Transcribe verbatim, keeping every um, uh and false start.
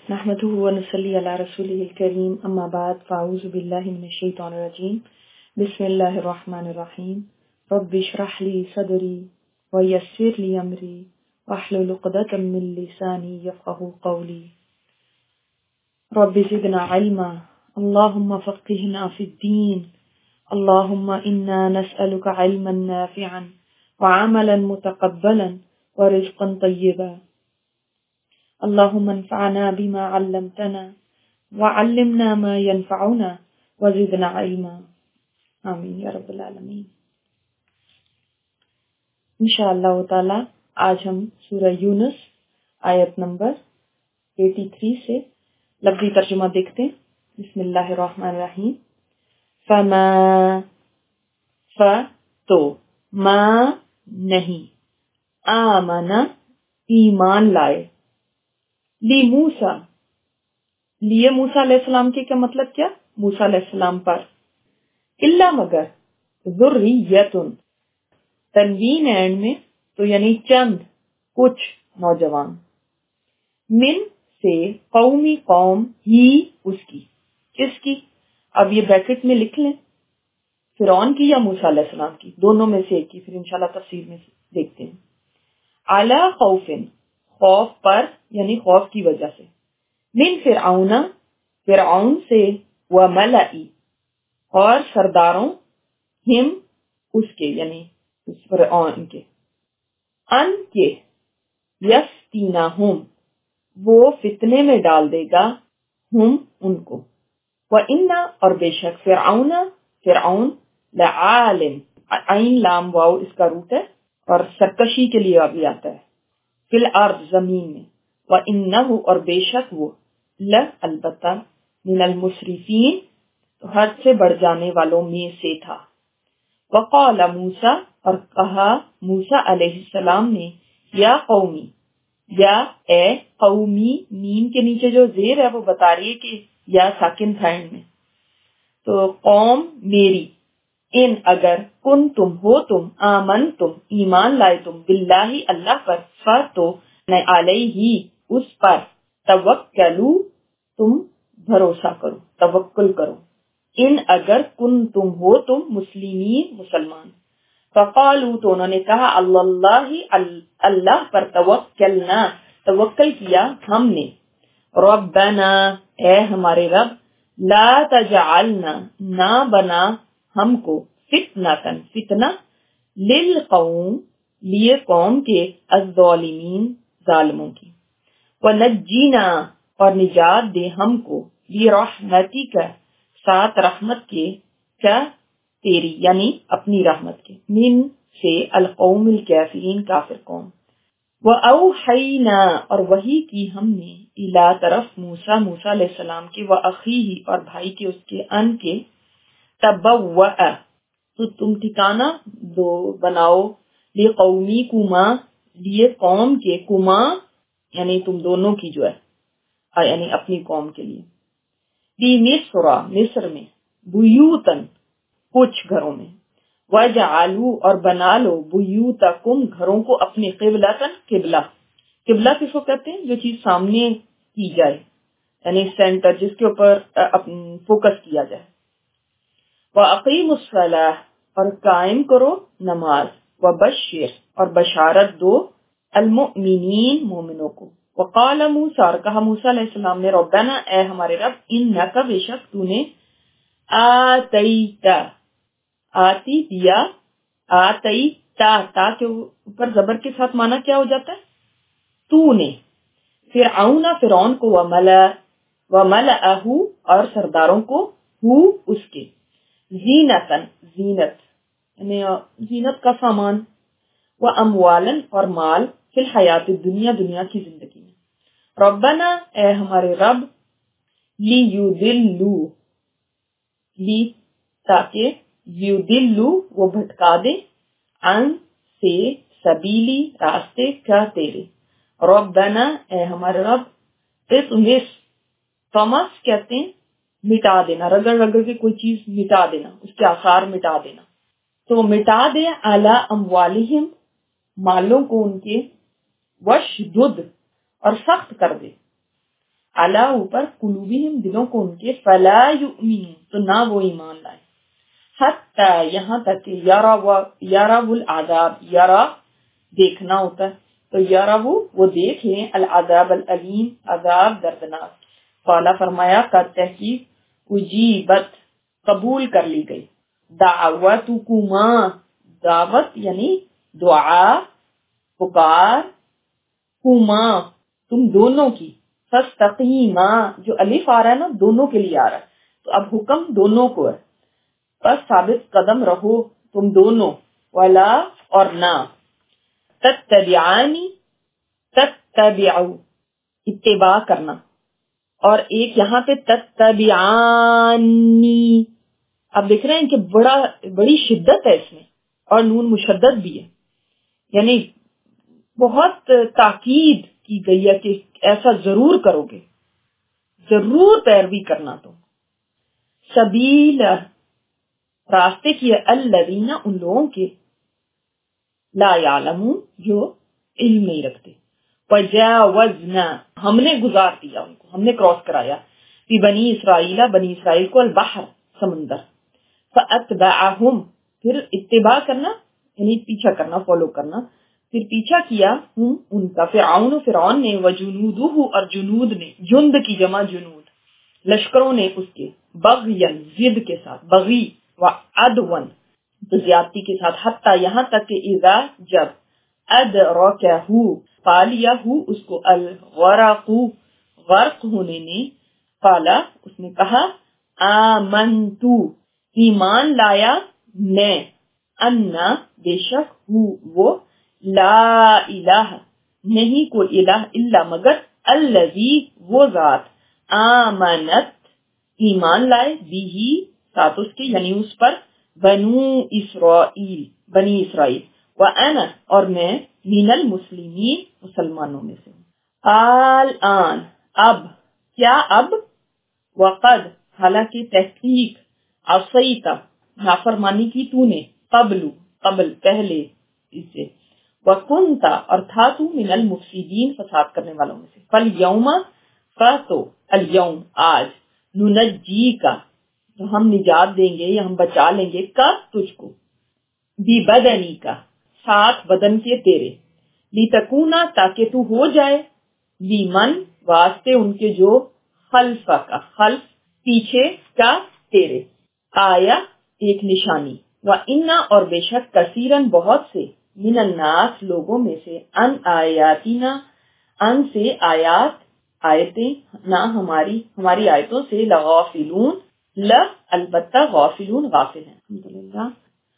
نحمده ونصلي على رسوله الكريم اما بعد فاعوذ بالله من الشيطان الرجيم بسم الله الرحمن الرحيم رب اشرح لي صدري ويسر لي امري واحلل عقدة من لساني يفقهوا قولي رب زدنا علما اللهم فقهنا في الدين اللهم انا نسألك علما نافعا وعملا متقبلا ورزقا طيبا اللهم انفعنا بما علمتنا وعلمنا ما ينفعنا وزدنا علما آمین یا رب العالمین۔ انشاءاللہ تعالی آج ہم سورہ یونس آیت نمبر ترانوے سے لفظی ترجمہ دیکھتے ہیں۔ بسم اللہ الرحمن الرحیم۔ فما ف تو ما نہیں آمنا ایمان لائے لی موسیٰ لیے موسیٰ علیہ السلام کے کیا مطلب کیا موسیٰ علیہ السلام پر اللہ مگر ذریتن تنوین اینڈ میں تو یعنی چند کچھ نوجوان من سے قومی قوم ہی اس کی کس کی اب یہ بیکٹ میں لکھ لیں فرعون کی یا موسیٰ علیہ السلام کی دونوں میں سے ایک کی پھر انشاءاللہ تفسیر میں دیکھتے ہیں۔ علی خوفن خوف پر یعنی خوف کی وجہ سے من فرعون فرعون سے وملئی اور سرداروں ہم اس کے یعنی اس فرعون کے ان کے یفتینہم وہ فتنے میں ڈال دے گا ہم ان کو وَإِنَّ اور بے شک فرعون فرعون لعالم عین لام واو اس کا روٹ ہے اور سرکشی کے لیے ابھی آتا ہے فی الارض زمین میں وَإِنَّهُ اور بے شک وہ ل البتہ من المسرفین تو حد سے بڑھ جانے والوں میں سے تھا۔ وقال موسیٰ اور کہا موسیٰ علیہ السلام نے یا قومی یا اے قومی میم کے نیچے جو زیر ہے وہ بتا رہی ہے کہ یا ساکن تھا اینڈ میں تو قوم میری ان اگر کن تم ہو تم آمن تم ایمان لائے تم باللہ اللہ پر فر تو علیہ اس پر توکلو تم بھروسہ کرو توکل کرو ان اگر کن تم ہو تم مسلمین مسلمان فقالو تو انہوں نے کہا اللہ اللہ پر توکلنا توکل کیا ہم نے ربنا اے ہمارے رب لا تجعلنا نہ بنا ہم کو فتنتن فتنہ للقوم لیے قوم کے الظالمین ظالموں کی ونجینا اور نجات دے ہم کو برحمتک ساتھ رحمت کے کیا تیری یعنی اپنی رحمت کے من سے القوم الکافرین کافر قوم وَأَوْحَيْنَا اور وحی کی ہم نے الا طرف موسیٰ موسیٰ علیہ السلام کے وَأَخِيهِ اور بھائی کے اس کے ان کے تبوّأ تو تم ٹھکانہ دو بناؤ لقومی کما لیے قوم کے کما یعنی تم دونوں کی جو ہے یعنی اپنی قوم کے لیے بی مصر مصر میں بیوتن کچھ گھروں میں وجعلوا اور بنا لو بیوتکم گھروں کو اپنے قبلتن قبلہ قبلہ کس کو کہتے ہیں جو چیز سامنے کی جائے یعنی سینٹر جس کے اوپر فوکس کیا جائے وَأَقِيمُوا الصَّلَاةَ اور قائم کرو نماز وَبَشِّرْ اور بشارت دو المؤمنین مومنوں کو وقال موسیٰ اور کہا موسیٰ علیہ السلام نے ربنا اے ہمارے رب انکا بے شک تو نے آتیتا آتی دیا آتیتا تا کے اوپر زبر کے ساتھ معنی کیا ہو جاتا ہے تو نے فرعون فرعون کو وملأ وملأہ اور سرداروں کو ہو اس کے زینتن زینت یعنی زینت کا سامان و اموالن اور مال فی الحیات الدنیا دنیا کی زندگی میں ربنا اے ہمارے رب لیدلو لی تاکہ یدلو وہ بھٹکا دے عن سے سبیلی راستے کا تیرے ربنا اے ہمارے رب اطمس طمس کہتے ہیں مٹا دینا رگڑ رگڑ کے کوئی چیز مٹا دینا اس کے آثار مٹا دینا تو مٹا دے اعلی اموالہم مالوں کو ان کے وشدد اور سخت کر دے علی اوپر قلوبہم دلوں کو ان کے فلا یؤمنون تو نہ وہ ایمان لائے حتی یہاں تک کہ یروا العذاب یرا دیکھنا ہوتا ہے تو یرا وہ دیکھ لیں العذاب العلیم عذاب دردناک. قال فرمایا کا تحقیق اجیبت قبول کر لی گئی دعوتکما دعوت یعنی دعا پکار کما تم دونوں کی فاستقیما جو الف آ رہا ہے نا دونوں کے لیے آ رہا ہے تو اب حکم دونوں کو ہے بس ثابت قدم رہو تم دونوں ولا اور نہ تتبعانی تتبعو اتباع کرنا اور ایک یہاں پہ تتبعانی اب دیکھ رہے ہیں کہ بڑا بڑی شدت ہے اس میں اور نون مشدد بھی ہے یعنی بہت تاکید کی گئی ہے کہ ایسا ضرور کرو گے ضرور پیروی کرنا تو سبیل راستے کی الذین ان لوگوں کے لا یعلمون جو علم نہیں رکھتے وجاوزنا ہم نے گزار دیا ان کو ہم نے کراس کرایا فی بنی اسرائیل بنی اسرائیل کو البحر سمندر فاتبعہم پھر اتباع کرنا یعنی پیچھا کرنا فالو کرنا پھر پیچھا کیا ہم ان کا فرعون فرعون نے وجنودہ اور جنود نے جند کی جمع جنود لشکروں نے اس کے بغین ضد کے ساتھ بغی و عدون تو زیادتی کے ساتھ حتی یہاں تک کہ اذا جب ادرکہ پالیا ہو اس کو الغرق غرق ہونے نے قالا اس نے کہا آمنتو ایمان لایا میں انا بے شک ہو وہ لا الہ نہیں کوئی الہ الا مگر الذی وہ ذات آمنت ایمان لائے بھی ساتھ اس کے یعنی اس پر بنو اسرائیل بنی اسرائیل وانا اور میں من المسلمین مسلمانوں میں سے الان اب کیا اب وقد حالانکہ تحقیق عصیت نافرمانی کی تو نے قبل قبل پہلے اس سے وکنتا اور تھا تو من المفسدین فساد کرنے والوں میں سے فالیوم فاتو الیوم آج ننجی کا تو ہم نجات دیں گے یا ہم بچا لیں گے کا تجھ کو بی بدنی کا ساتھ بدن کے تیرے لیتکونا تاکہ تو ہو جائے لیمن واسطے ان کے جو خلف کا خلف پیچھے کا تیرے آیا ایک نشانی وَإِنَّا اور بے شک کثیرن بہت سے من الناس لوگوں میں سے ان آیاتنا ان سے آیات آیتیں نہ ہماری ہماری آیتوں سے لغافلون ل البتہ غافلون غافل ہیں. الحمدللہ.